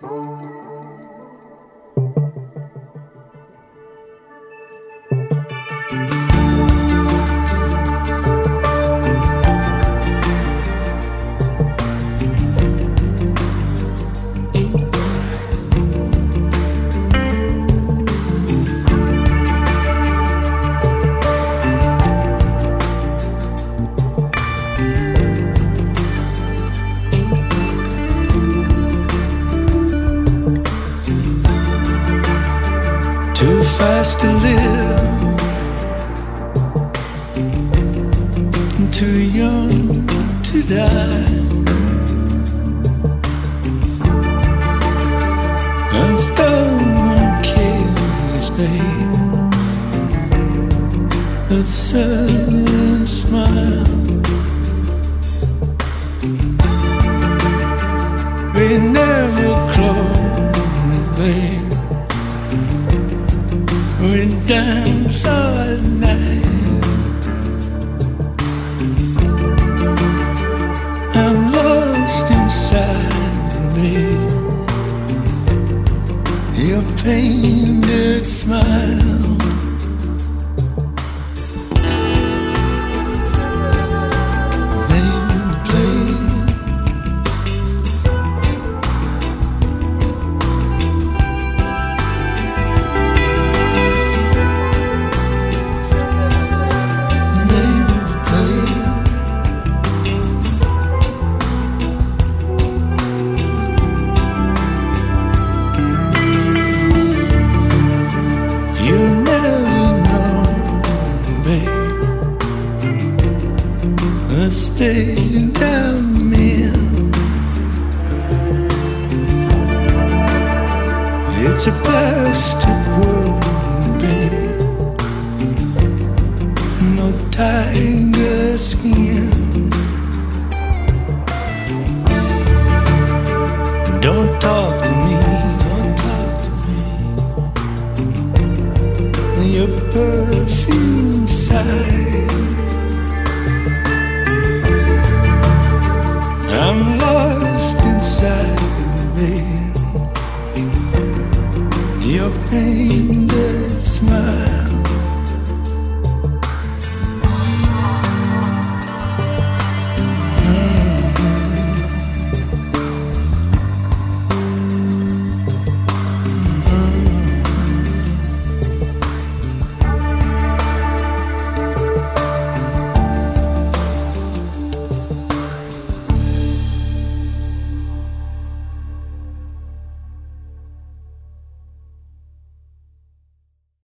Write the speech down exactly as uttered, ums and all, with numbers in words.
Fast to live, too young to die, and stolen kills me. A sudden smile, we never close, babe. We dance all night. I'm lost inside me, your painted smile. Stay down, man. It's a blast to